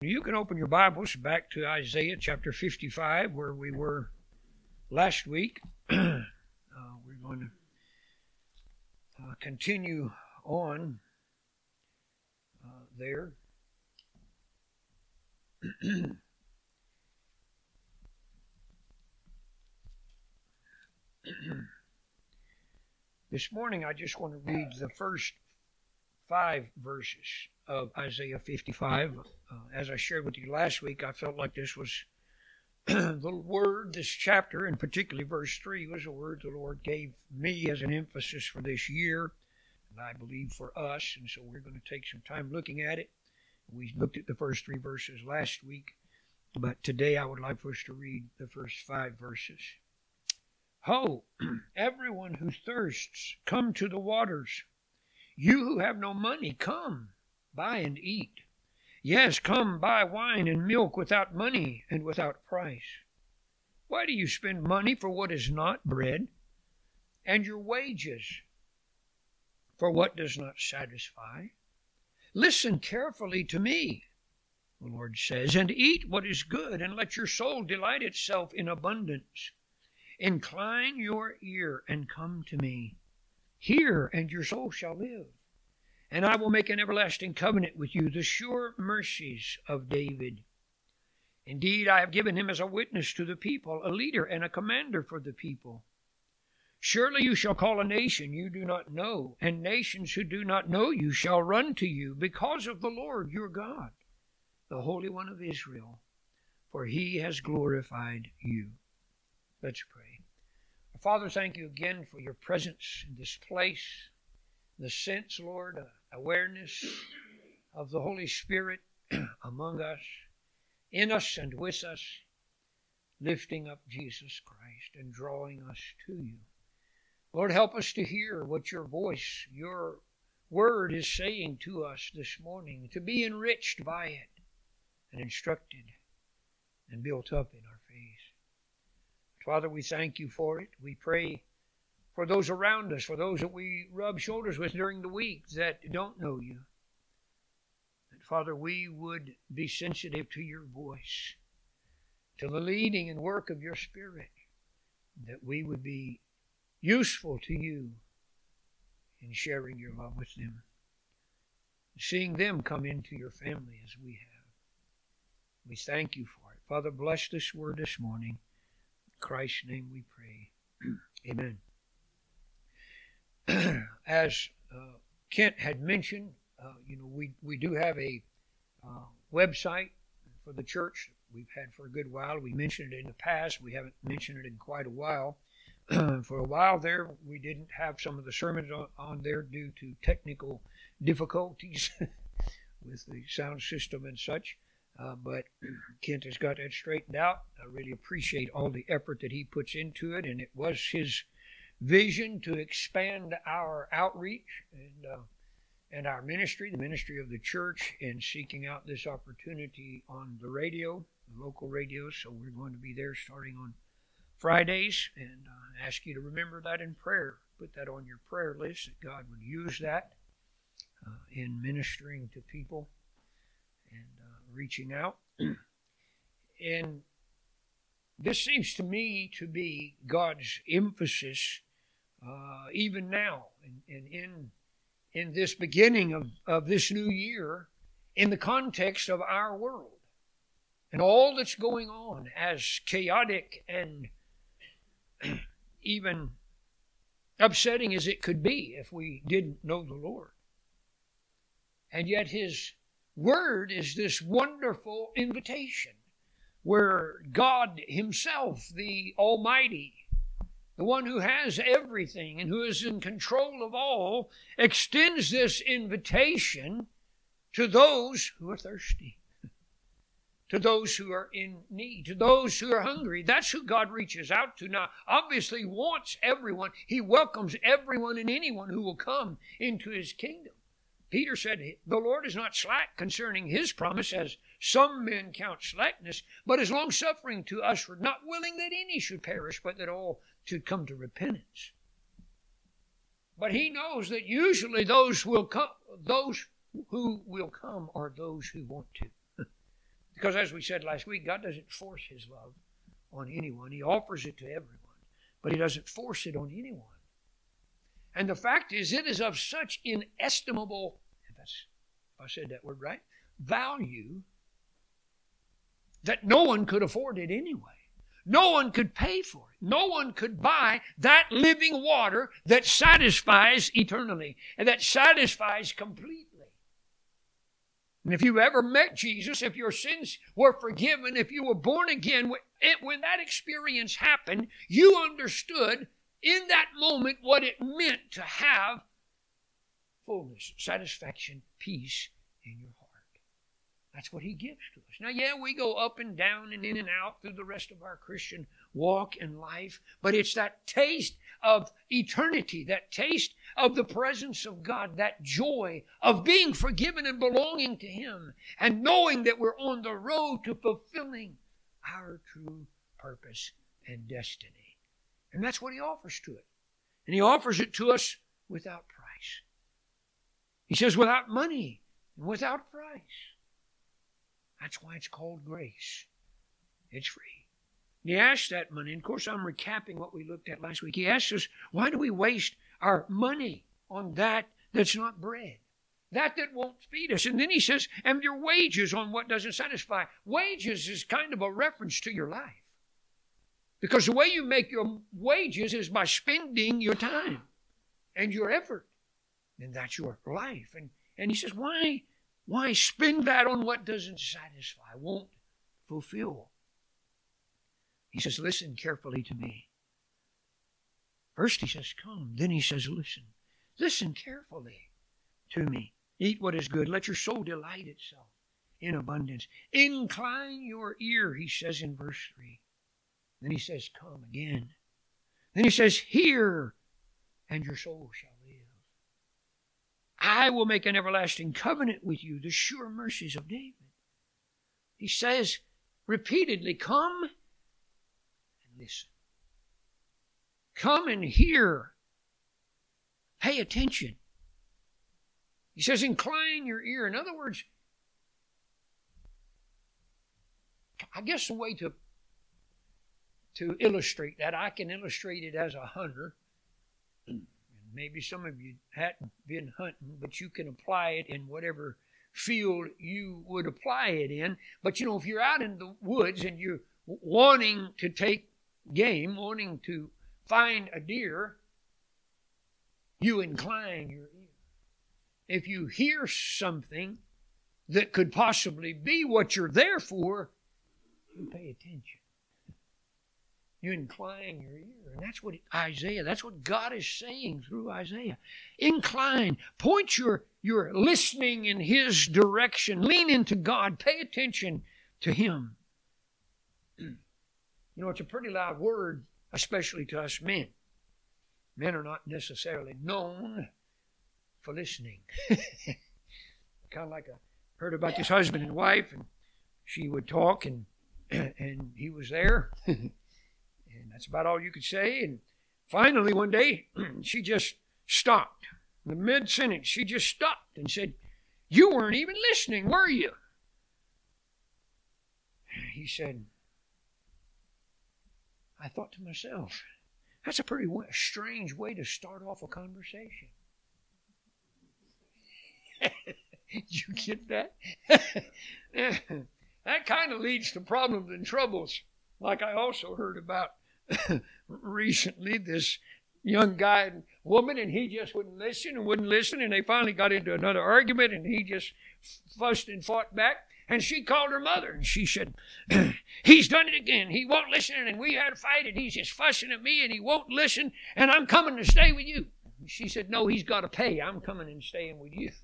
You can open your Bibles back to Isaiah chapter 55, where we were last week. We're going to continue on there. This morning I just want to read the first 5 verses of Isaiah 55. As I shared with you last week, I felt like this was the word, this chapter, and particularly verse 3, was a word the Lord gave me as an emphasis for this year, and I believe for us, and so we're going to take some time looking at it. We looked at the first 3 verses last week, but today I would like for us to read the first 5 verses. Ho, everyone who thirsts, come to the waters. You who have no money, come, buy and eat. Yes, come, buy wine and milk without money and without price. Why do you spend money for what is not bread, and your wages for what does not satisfy? Listen carefully to me, the Lord says, and eat what is good, and let your soul delight itself in abundance. Incline your ear and come to me. Hear, and your soul shall live. And I will make an everlasting covenant with you, the sure mercies of David. Indeed, I have given him as a witness to the people, a leader and a commander for the people. Surely you shall call a nation you do not know, and nations who do not know you shall run to you because of the Lord your God, the Holy One of Israel, for he has glorified you. Let's pray. Father, thank you again for your presence in this place, the sense, Lord, awareness of the Holy Spirit among us, in us and with us, lifting up Jesus Christ and drawing us to you. Lord, help us to hear what your voice, your word is saying to us this morning, to be enriched by it and instructed and built up in our faith. Father, we thank you for it. We pray for those around us, for those that we rub shoulders with during the week that don't know you. That, Father, we would be sensitive to your voice, to the leading and work of your Spirit, that we would be useful to you in sharing your love with them, seeing them come into your family as we have. We thank you for it. Father, bless this word this morning. In Christ's name we pray. Amen. As Kent had mentioned, we do have a website for the church we've had for a good while. We mentioned it in the past. We haven't mentioned it in quite a while. For a while there, we didn't have some of the sermons on there due to technical difficulties with the sound system and such. But Kent has got that straightened out. I really appreciate all the effort that he puts into it, and it was his vision to expand our outreach and our ministry, the ministry of the church, in seeking out this opportunity on the radio, the local radio. So we're going to be there starting on Fridays, and I ask you to remember that in prayer. Put that on your prayer list, that God would use that in ministering to people and reaching out. And this seems to me to be God's emphasis even now and in this beginning of this new year, in the context of our world and all that's going on, as chaotic and even upsetting as it could be if we didn't know the Lord. And yet his word is this wonderful invitation where God himself, the Almighty, the one who has everything and who is in control of all, extends this invitation to those who are thirsty, to those who are in need, to those who are hungry. That's who God reaches out to. Now, obviously, he wants everyone. He welcomes everyone and anyone who will come into his kingdom. Peter said, the Lord is not slack concerning his promise, as some men count slackness, but is long-suffering to us, not willing that any should perish, but that all should come to repentance. But he knows that usually those who will come are those who want to. Because as we said last week, God doesn't force His love on anyone. He offers it to everyone. But He doesn't force it on anyone. And the fact is, it is of such inestimable, if I said that word right, value, that no one could afford it anyway. No one could pay for it. No one could buy that living water that satisfies eternally and that satisfies completely. And if you ever met Jesus, if your sins were forgiven, if you were born again, when that experience happened, you understood in that moment what it meant to have fullness, satisfaction, peace in your heart. That's what He gives to us. Now, yeah, we go up and down and in and out through the rest of our Christian walk in life, but it's that taste of eternity, that taste of the presence of God, that joy of being forgiven and belonging to Him, and knowing that we're on the road to fulfilling our true purpose and destiny. And that's what He offers to it. And He offers it to us without price. He says without money and without price. That's why it's called grace. It's free. He asks that money, and of course I'm recapping what we looked at last week. He asks us, why do we waste our money on that that's not bread? That won't feed us. And then he says, and your wages on what doesn't satisfy. Wages is kind of a reference to your life. Because the way you make your wages is by spending your time and your effort. And that's your life. And he says, why spend that on what doesn't satisfy, won't fulfill? He says, listen carefully to me. First he says, come. Then he says, listen. Listen carefully to me. Eat what is good. Let your soul delight itself in abundance. Incline your ear, he says in verse 3. Then he says, come again. Then he says, hear, and your soul shall live. I will make an everlasting covenant with you, the sure mercies of David. He says repeatedly, come and listen. Come and hear. Pay attention. He says, incline your ear. In other words, I guess the way to illustrate that, I can illustrate it as a hunter. Maybe some of you hadn't been hunting, but you can apply it in whatever field you would apply it in. But, if you're out in the woods and you're wanting to take game, wanting to find a deer, you incline your ear. If you hear something that could possibly be what you're there for, you pay attention. You incline your ear. And that's what God is saying through Isaiah. Incline. Point your listening in His direction. Lean into God. Pay attention to Him. It's a pretty loud word, especially to us men. Men are not necessarily known for listening. Kind of like I heard about this husband and wife, and she would talk, and he was there. And that's about all you could say. And finally, one day, she just stopped. In the mid-sentence, she just stopped and said, you weren't even listening, were you? He said, I thought to myself, that's a pretty strange way to start off a conversation. Did you get that? That kind of leads to problems and troubles. Like I also heard about recently, this young guy and woman, and he just wouldn't listen, and they finally got into another argument, and he just fussed and fought back, and she called her mother, and she said, he's done it again. He won't listen, and we had a fight, and he's just fussing at me, and he won't listen, and I'm coming to stay with you. And she said, no, he's got to pay. I'm coming and staying with you.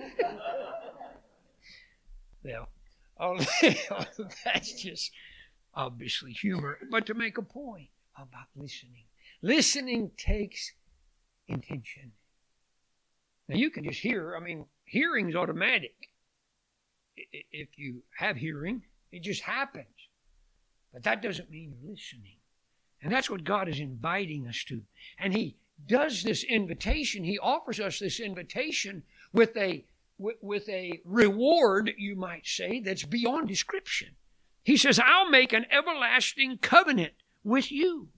Well, all that's just obviously humor, but to make a point about listening. Listening takes intention. Now you can just hear. Hearing's automatic. If you have hearing, it just happens. But that doesn't mean you're listening. And that's what God is inviting us to. And He does this invitation. He offers us this invitation with a with a reward, you might say, that's beyond description. He says, I'll make an everlasting covenant with you.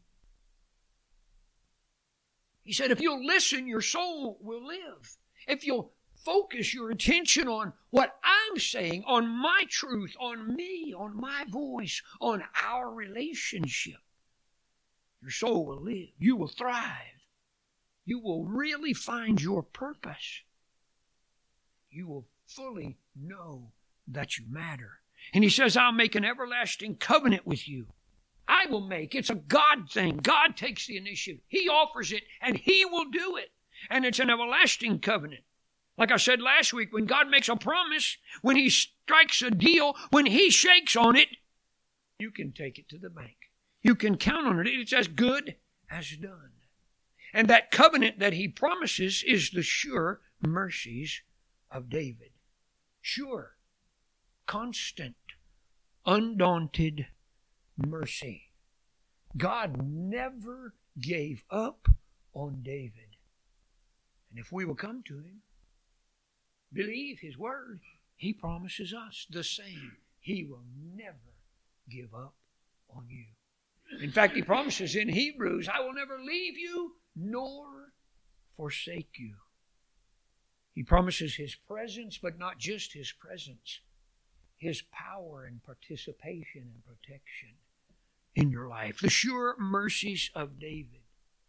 He said, if you'll listen, your soul will live. If you'll focus your attention on what I'm saying, on my truth, on me, on my voice, on our relationship, your soul will live. You will thrive. You will really find your purpose. You will fully know that you matter. And he says, I'll make an everlasting covenant with you. I will make. It's a God thing. God takes the initiative. He offers it, and He will do it. And it's an everlasting covenant. Like I said last week, when God makes a promise, when He strikes a deal, when He shakes on it, you can take it to the bank. You can count on it. It's as good as done. And that covenant that He promises is the sure mercies of David. Sure, constant, undaunted mercy. God never gave up on David. And if we will come to Him, believe His word, He promises us the same. He will never give up on you. In fact, He promises in Hebrews, I will never leave you nor forsake you. He promises His presence, but not just His presence. His power and participation and protection in your life. The sure mercies of David.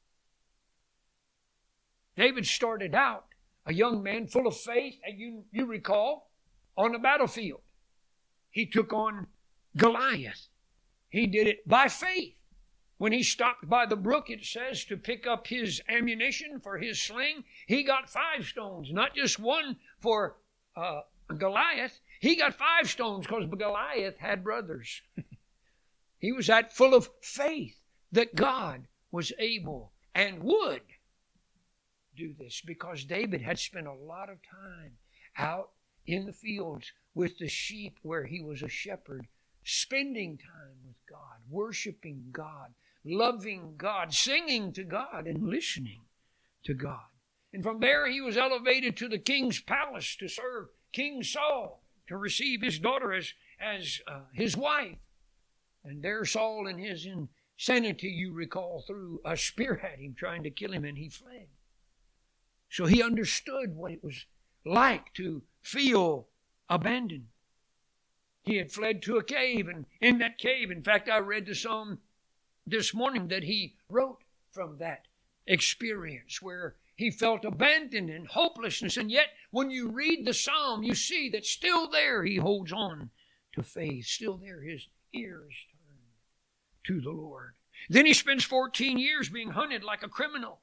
David started out a young man full of faith, and you recall, on the battlefield. He took on Goliath. He did it by faith. When he stopped by the brook, it says, to pick up his ammunition for his sling, he got 5 stones, not just one for Goliath. He got 5 stones because Goliath had brothers. He was that full of faith that God was able and would do this, because David had spent a lot of time out in the fields with the sheep where he was a shepherd, spending time with God, worshiping God, loving God, singing to God, and listening to God. And from there he was elevated to the king's palace to serve King Saul, to receive his daughter as his wife. And there Saul, in his insanity, you recall, threw a spear at him, trying to kill him, and he fled. So he understood what it was like to feel abandoned. He had fled to a cave, and in that cave, in fact, I read the psalm this morning that he wrote from that experience where he felt abandoned and hopelessness. And yet, when you read the psalm, you see that still there he holds on to faith. Still there his ears turned to the Lord. Then he spends 14 years being hunted like a criminal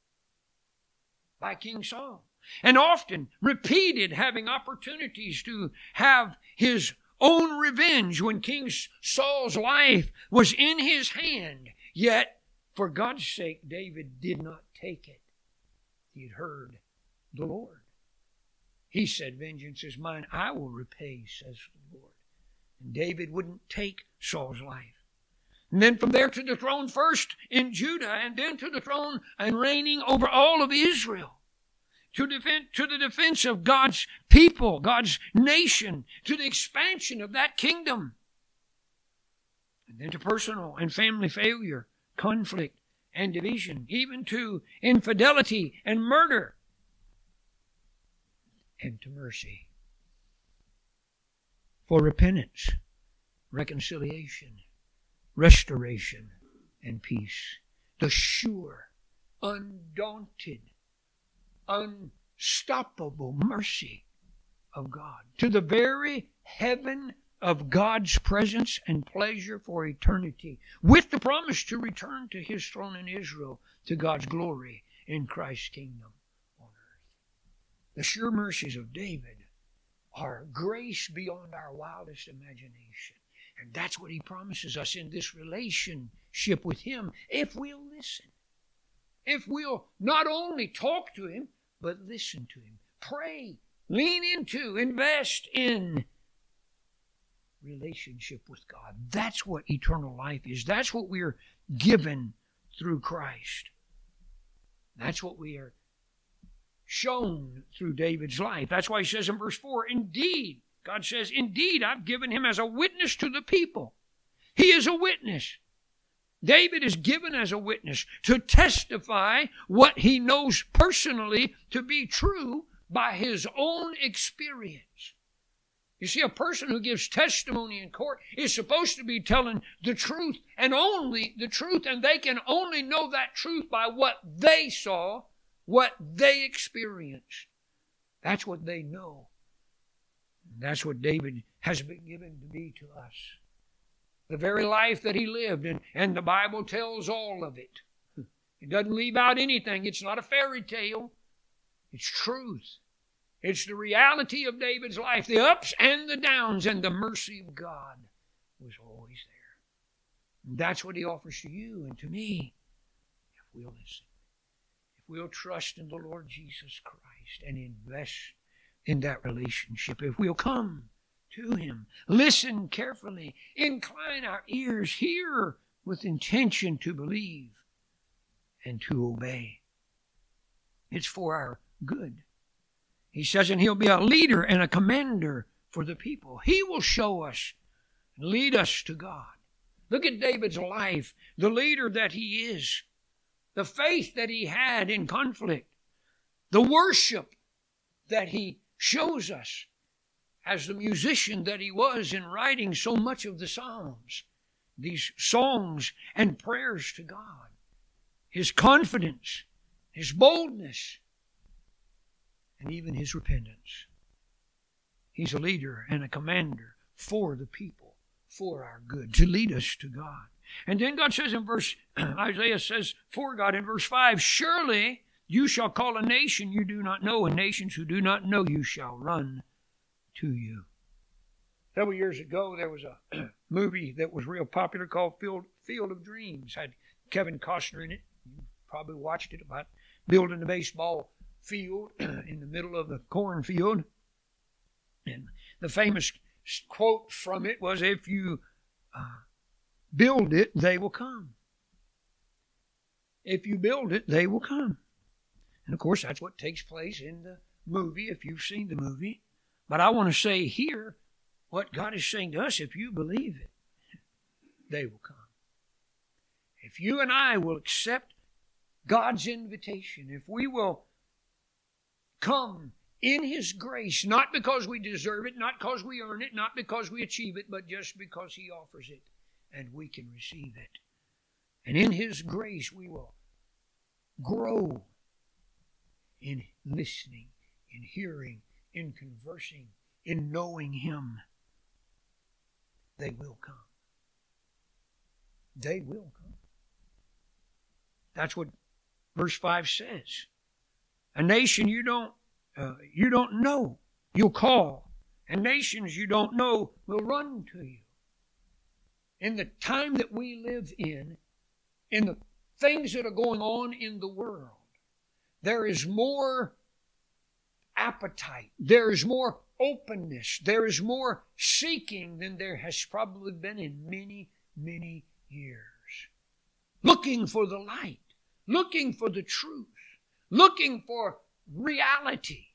by King Saul, and often repeated having opportunities to have his own revenge when King Saul's life was in his hand. Yet, for God's sake, David did not take it. He had heard the Lord. He said, vengeance is mine, I will repay, says the Lord. And David wouldn't take Saul's life. And then from there to the throne, first in Judah, and then to the throne and reigning over all of Israel. To the defense of God's people, God's nation, to the expansion of that kingdom. And then to personal and family failure, conflict and division, even to infidelity and murder, and to mercy. For repentance, reconciliation, restoration, and peace. The sure, undaunted, unstoppable mercy of God, to the very heaven of God's presence and pleasure for eternity, with the promise to return to His throne in Israel, to God's glory in Christ's kingdom on earth. The sure mercies of David are grace beyond our wildest imagination. And that's what He promises us in this relationship with Him, if we'll listen. If we'll not only talk to Him, but listen to Him. Pray, lean into, invest in relationship with God. That's what eternal life is. That's what we are given through Christ. That's what we are shown through David's life. That's why he says in verse 4, indeed, God says, indeed, I've given him as a witness to the people. He is a witness. David is given as a witness to testify what he knows personally to be true by his own experience. You see, a person who gives testimony in court is supposed to be telling the truth and only the truth, and they can only know that truth by what they saw, what they experienced. That's what they know. That's what David has been given to be to us. The very life that he lived, and the Bible tells all of it. It doesn't leave out anything. It's not a fairy tale. It's truth. It's the reality of David's life, the ups and the downs, and the mercy of God was always there. And that's what he offers to you and to me if we'll listen. If we'll trust in the Lord Jesus Christ and invest in that relationship. If we'll come to him, listen carefully, incline our ears, hear with intention to believe and to obey. It's for our good. He says, and he'll be a leader and a commander for the people. He will show us, lead us to God. Look at David's life, the leader that he is, the faith that he had in conflict, the worship that he shows us as the musician that he was in writing so much of the Psalms, these songs and prayers to God, his confidence, his boldness, and even his repentance. He's a leader and a commander for the people, for our good, to lead us to God. And then God says in Isaiah says for God in verse 5, surely you shall call a nation you do not know, and nations who do not know you shall run to you. Several years ago, there was a movie that was real popular called Field of Dreams. Had Kevin Costner in it. You probably watched it, about building a baseball field in the middle of the cornfield. And the famous quote from it was, if you build it, they will come. If you build it, they will come. And of course, that's what takes place in the movie, if you've seen the movie. But I want to say here, what God is saying to us, if you believe it, they will come. If you and I will accept God's invitation, if we will come in his grace, not because we deserve it, not because we earn it, not because we achieve it, but just because he offers it and we can receive it. And in his grace we will grow in listening, in hearing, in conversing, in knowing him. They will come. They will come. That's what verse 5 says. A nation you don't know, you'll call. And nations you don't know will run to you. In the time that we live in the things that are going on in the world, there is more appetite, there is more openness, there is more seeking than there has probably been in many, many years. Looking for the light, looking for the truth, looking for reality.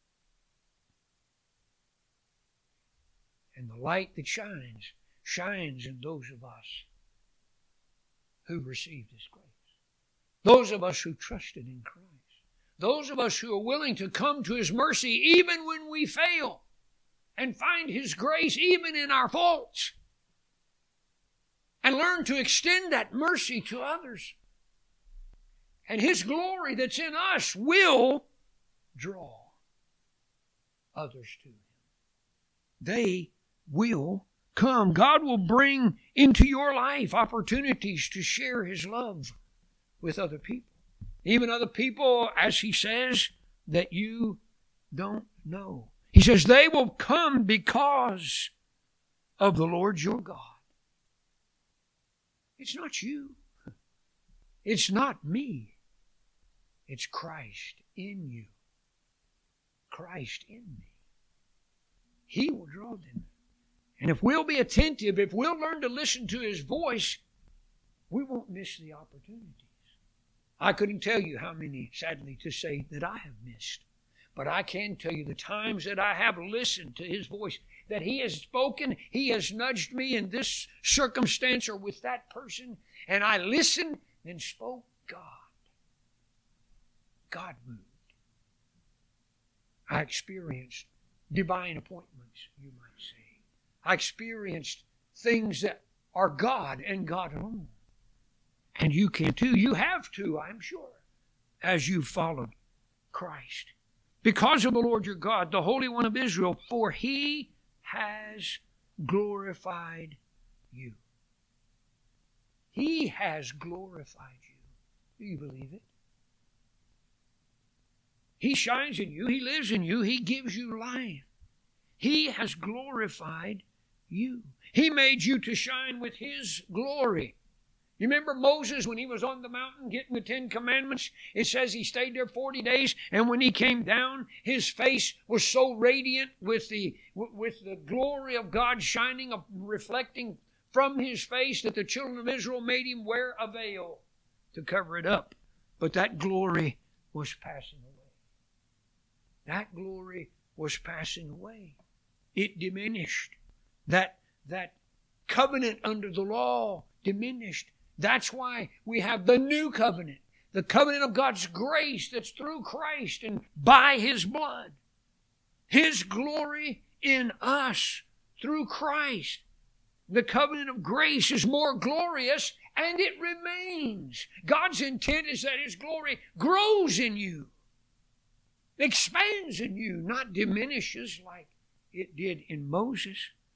And the light that shines in those of us who received his grace. Those of us who trusted in Christ. Those of us who are willing to come to his mercy even when we fail and find his grace even in our faults. And learn to extend that mercy to others. And his glory that's in us will draw others to him. They will come. God will bring into your life opportunities to share his love with other people. Even other people, as he says, that you don't know. He says they will come because of the Lord your God. It's not you. It's not me. It's Christ in you. Christ in me. He will draw them. And if we'll be attentive, if we'll learn to listen to his voice, we won't miss the opportunities. I couldn't tell you how many, sadly to say, that I have missed. But I can tell you the times that I have listened to His voice, that He has spoken, He has nudged me in this circumstance or with that person, and I listened and spoke. God moved. I experienced divine appointments, you might say. I experienced things that are God and God alone. And you can too. You have too, I'm sure, as you followed Christ. Because of the Lord your God, the Holy One of Israel, for He has glorified you. He has glorified you. Do you believe it? He shines in you. He lives in you. He gives you life. He has glorified you. He made you to shine with His glory. You remember Moses when he was on the mountain getting the 10 Commandments? It says he stayed there 40 days, and when he came down, his face was so radiant with the glory of God shining, reflecting from his face, that the children of Israel made him wear a veil to cover it up. But that glory was passing away. That glory was passing away. It diminished. That covenant under the law diminished. That's why we have the new covenant, the covenant of God's grace that's through Christ and by His blood. His glory in us through Christ. The covenant of grace is more glorious, and it remains. God's intent is that His glory grows in you, expands in you, not diminishes like it did in Moses.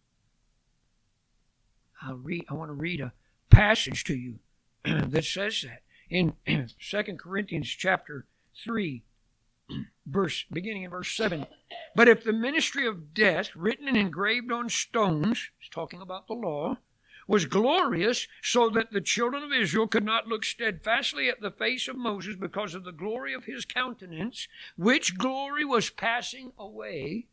I want to read a passage to you that says that in 2 Corinthians chapter 3, beginning in verse 7. But if the ministry of death, written and engraved on stones, it's talking about the law, was glorious, so that the children of Israel could not look steadfastly at the face of Moses because of the glory of his countenance, which glory was passing away,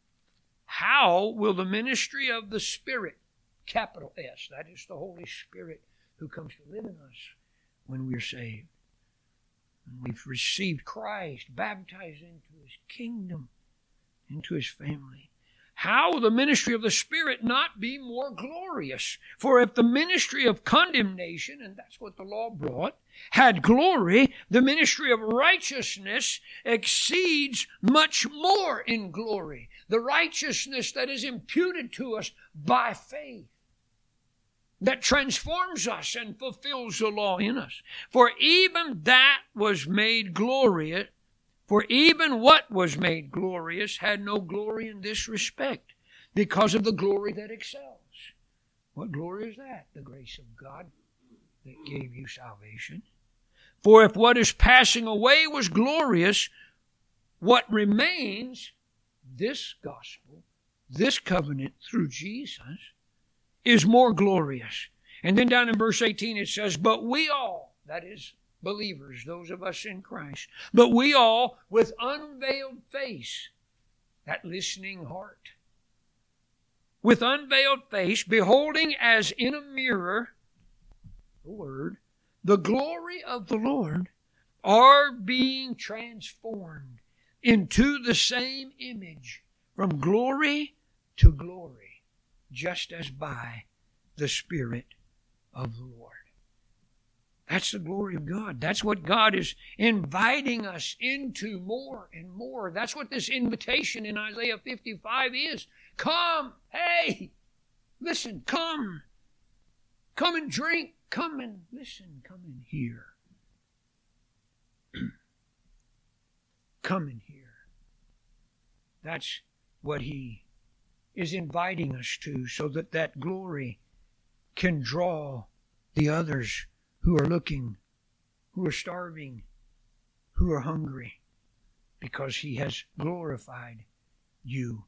how will the ministry of the Spirit, capital S, that is the Holy Spirit who comes to live in us when we're saved, and we've received Christ, baptized into His kingdom, into His family, how will the ministry of the Spirit not be more glorious? For if the ministry of condemnation, and that's what the law brought, had glory, the ministry of righteousness exceeds much more in glory. The righteousness that is imputed to us by faith, that transforms us and fulfills the law in us. For even that was made glorious, for even what was made glorious had no glory in this respect, because of the glory that excels. What glory is that? The grace of God that gave you salvation. For if what is passing away was glorious, what remains, this gospel, this covenant through Jesus, is more glorious. And then down in verse 18 it says, but we all, that is believers, those of us in Christ, but we all with unveiled face, that listening heart, with unveiled face, beholding as in a mirror, the Word, the glory of the Lord, are being transformed into the same image from glory to glory, just as by the Spirit of the Lord. That's the glory of God. That's what God is inviting us into more and more. That's what this invitation in Isaiah 55 is. Come, hey, listen, come. Come and drink. Come and listen. Come and hear. Come and hear. That's what He is inviting us to, so that that glory can draw the others who are looking, who are starving, who are hungry, because He has glorified you.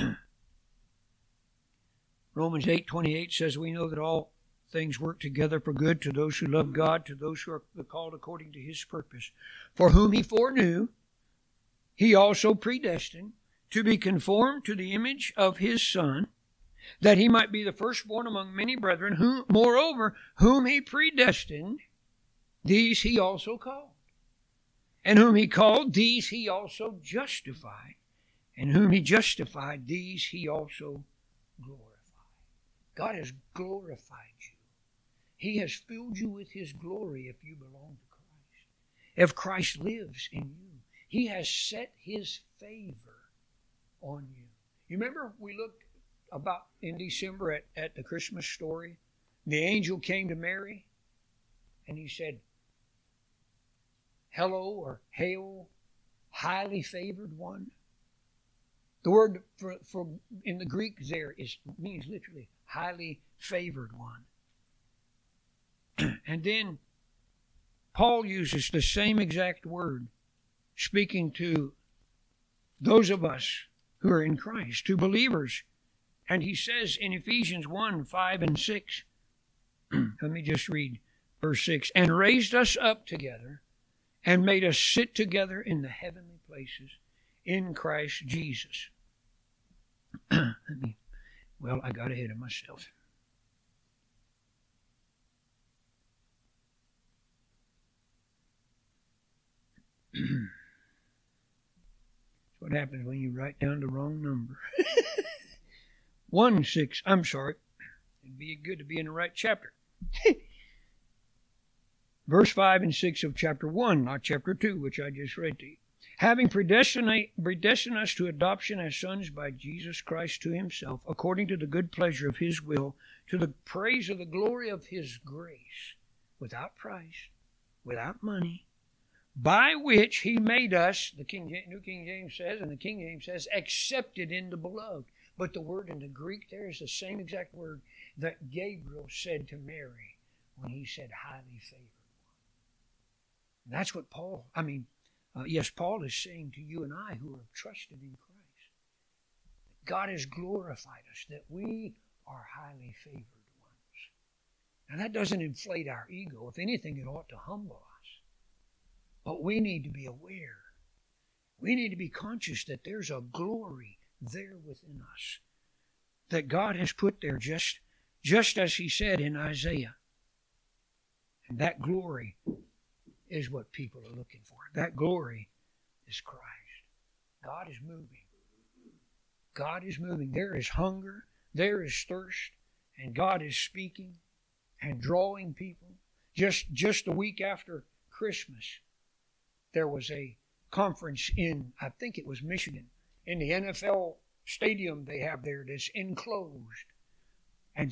Romans 8:28 says, we know that all things work together for good to those who love God, to those who are called according to His purpose. For whom He foreknew, He also predestined to be conformed to the image of His Son, that He might be the firstborn among many brethren, whom He predestined, these he also called. And whom he called, these he also justified. And whom he justified, these he also glorified. God has glorified you. He has filled you with his glory if you belong to Christ. If Christ lives in you, he has set his favor on you. You remember we looked about in December at the Christmas story? The angel came to Mary and he said, hello or hail, highly favored one. The word for in the Greek there means literally highly favored one. And then Paul uses the same exact word, speaking to those of us who are in Christ, to believers. And he says in Ephesians 1, 5 and 6, let me just read verse 6, and raised us up together and made us sit together in the heavenly places in Christ Jesus. I got ahead of myself. That's what happens when you write down the wrong number. 1:6. I'm sorry. It'd be good to be in the right chapter. Verse 5 and 6 of chapter 1, not chapter 2, which I just read to you. Having predestined us to adoption as sons by Jesus Christ to himself, according to the good pleasure of his will, to the praise of the glory of his grace, without price, without money, by which he made us, the New King James says, and the King James says, accepted in the beloved. But the word in the Greek there is the same exact word that Gabriel said to Mary when he said highly favored one. And that's what Paul is saying to you and I who have trusted in Christ. God has glorified us, that we are highly favored ones. Now that doesn't inflate our ego. If anything, it ought to humble us. But we need to be aware. We need to be conscious that there's a glory there within us that God has put there just as he said in Isaiah. And that glory is what people are looking for. That glory is Christ. God is moving. God is moving. There is hunger. There is thirst. And God is speaking and drawing people. Just a week after Christmas, there was a conference in, I think it was Michigan, in the NFL stadium they have there that's enclosed. And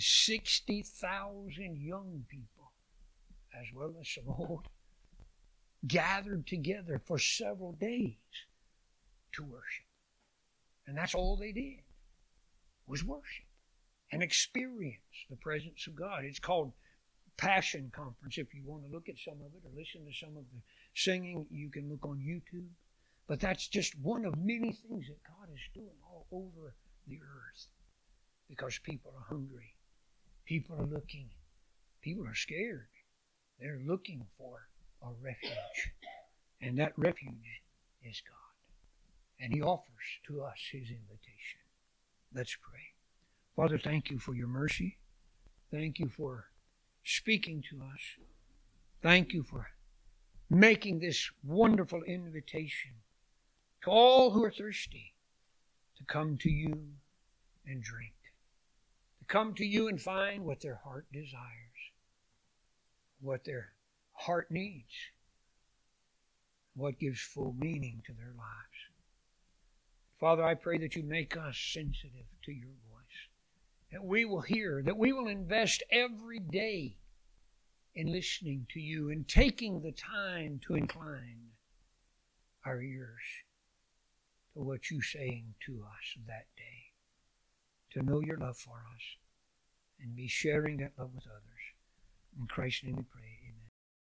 60,000 young people, as well as some old, gathered together for several days to worship. And that's all they did, was worship and experience the presence of God. It's called Passion Conference. If you want to look at some of it or listen to some of the singing, you can look on YouTube. But that's just one of many things that God is doing all over the earth, because people are hungry. People are looking. People are scared. They're looking for a refuge. And that refuge is God. And he offers to us his invitation. Let's pray. Father, thank you for your mercy. Thank you for speaking to us. Thank you for making this wonderful invitation to all who are thirsty to come to you and drink. To come to you and find what their heart desires, what their heart needs, what gives full meaning to their lives. Father, I pray that you make us sensitive to your voice, that we will hear, that we will invest every day in listening to you and taking the time to incline our ears to what you're saying to us that day, to know your love for us and be sharing that love with others. In Christ's name we pray.